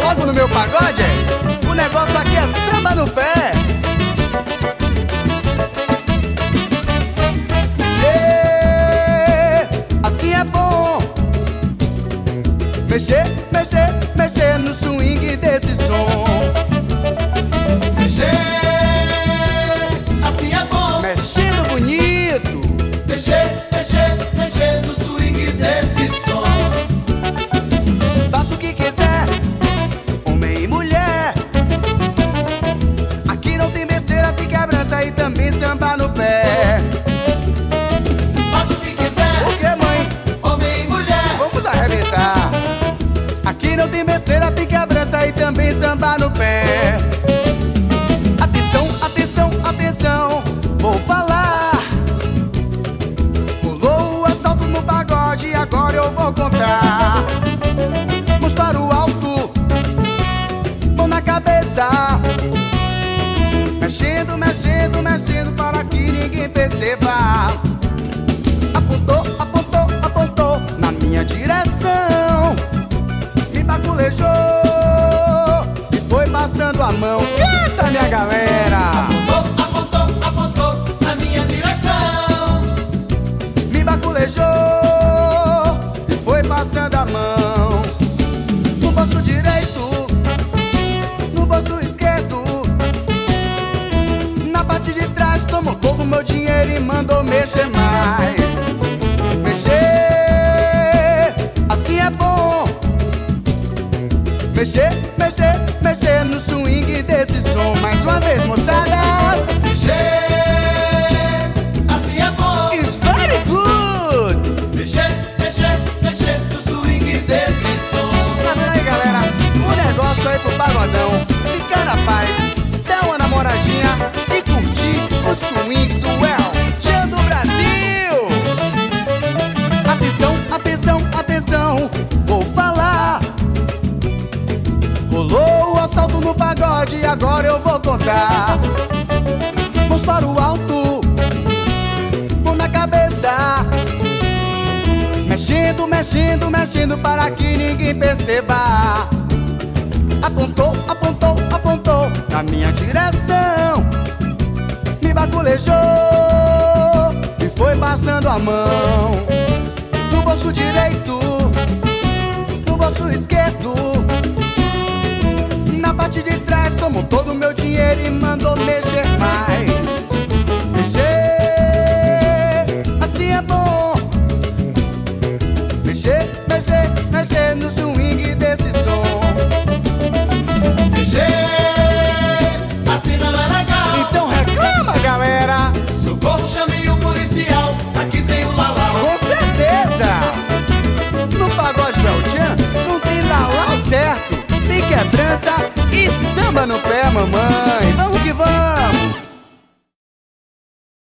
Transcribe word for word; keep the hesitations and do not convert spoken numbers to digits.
logo no meu pagode, é? O negócio aqui é samba no pé. Mexer, assim é bom. Mexer, mexer, mexer no swing desse som. Mexer, assim é bom. Mexendo bonito. Mexer, mexer, mexer no swing desse som. Faça o que quiser, homem e mulher. Aqui não tem besteira, tem quebrança e também samba no pé. Faça o que quiser, O que, mãe? homem e mulher. Vamos arrebentar. Aqui não tem besteira, tem quebrança e também samba no pé. Atenção, atenção, atenção, vou falar. Pulou o assalto no pagode, agora eu vou contar. Mãos para o alto, mão na cabeça. Mexendo, mexendo, mexendo para que ninguém perceba. Apontou, apontou, apontou na minha direção. Me baculejou e foi passando a mão. Eita, minha galera! Apontou, apontou, apontou na minha direção. Me baculejou e foi passando a mão. No bolso direito, no bolso esquerdo, na parte de trás, tomou todo o meu dinheiro e mandou mexer mais. Mexer, assim é bom. Mexer, mexer, mexer no swing desse som. Mais uma vez, moçada. Mexer, assim é bom. It's very good. Mexer, mexer, mexer no swing desse som. Tá vendo aí, galera? O negócio aí pro pagodão. Ficar na paz, dar uma namoradinha e curtir o swing do El Chan do Brasil. Atenção, atenção, atenção, vou falar. Rolou o assalto no pagode, agora eu vou contar. Mãos para o alto, mão na cabeça. Mexendo, mexendo, mexendo para que ninguém perceba. Apontou, apontou, apontou na minha direção. Me baculejou e foi passando a mão. No bolso direito, no bolso esquerdo, na parte de trás, tomou todo o meu dinheiro e mandou mexer mais. Mexer, assim é bom. Mexer, mexer, mexer no swing desse som.